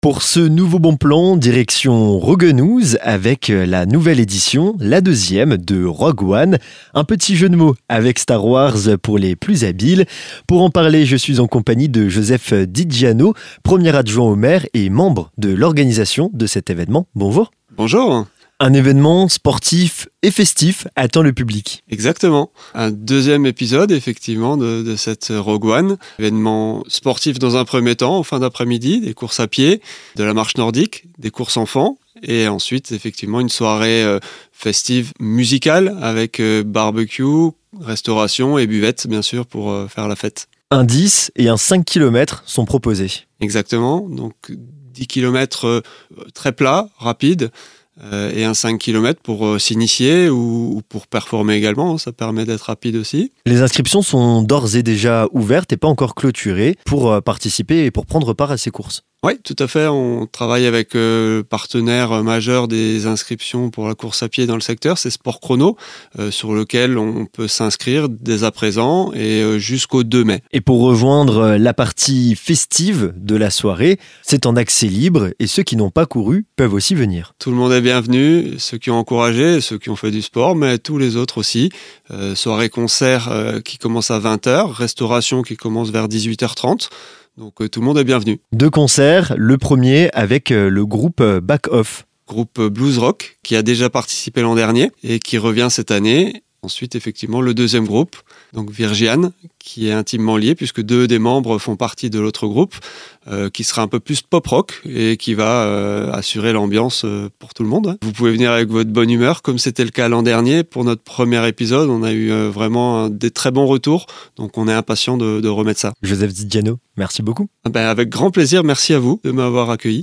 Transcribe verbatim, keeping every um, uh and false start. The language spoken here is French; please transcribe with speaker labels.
Speaker 1: Pour ce nouveau bon plan, direction Roguenouze avec la nouvelle édition, la deuxième de Rogue One. Un petit jeu de mots avec Star Wars pour les plus habiles. Pour en parler, je suis en compagnie de Joseph Digiano, premier adjoint au maire et membre de l'organisation de cet événement. Bonjour.
Speaker 2: Bonjour.
Speaker 1: Un événement sportif et festif attend le public.
Speaker 2: Exactement. Un deuxième épisode, effectivement, de, de cette Rogue One. Événement sportif dans un premier temps, en fin d'après-midi, des courses à pied, de la marche nordique, des courses enfants. Et ensuite, effectivement, une soirée euh, festive musicale avec euh, barbecue, restauration et buvette, bien sûr, pour euh, faire la fête.
Speaker 1: Un dix et un cinq kilomètres sont proposés.
Speaker 2: Exactement. Donc, dix kilomètres euh, très plat, rapide. Euh, et un cinq kilomètres pour euh, s'initier ou, ou pour performer également, ça permet d'être rapide aussi.
Speaker 1: Les inscriptions sont d'ores et déjà ouvertes et pas encore clôturées pour euh, participer et pour prendre part à ces courses.
Speaker 2: Oui, tout à fait. On travaille avec euh, le partenaire majeur des inscriptions pour la course à pied dans le secteur, c'est Sport Chrono, euh, sur lequel on peut s'inscrire dès à présent et euh, jusqu'au deux mai.
Speaker 1: Et pour rejoindre la partie festive de la soirée, c'est en accès libre et ceux qui n'ont pas couru peuvent aussi venir.
Speaker 2: Tout le monde est bienvenu, ceux qui ont encouragé, ceux qui ont fait du sport, mais tous les autres aussi. Euh, soirée-concert euh, qui commence à vingt heures, restauration qui commence vers dix-huit heures trente. Donc euh, tout le monde est bienvenu.
Speaker 1: Deux concerts, le premier avec euh, le groupe Back Off.
Speaker 2: Groupe blues rock qui a déjà participé l'an dernier et qui revient cette année. Ensuite, effectivement, le deuxième groupe, donc Virgiane, qui est intimement lié puisque deux des membres font partie de l'autre groupe, euh, qui sera un peu plus pop-rock et qui va euh, assurer l'ambiance euh, pour tout le monde. Vous pouvez venir avec votre bonne humeur, comme c'était le cas l'an dernier. Pour notre premier épisode, on a eu euh, vraiment des très bons retours, donc on est impatient de, de remettre ça.
Speaker 1: Joseph Digiano, merci beaucoup.
Speaker 2: Ben, avec grand plaisir, merci à vous de m'avoir accueilli.